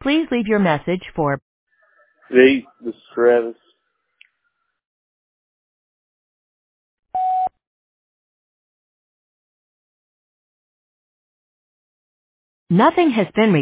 Please leave your message for Hey, this is Travis. nothing has been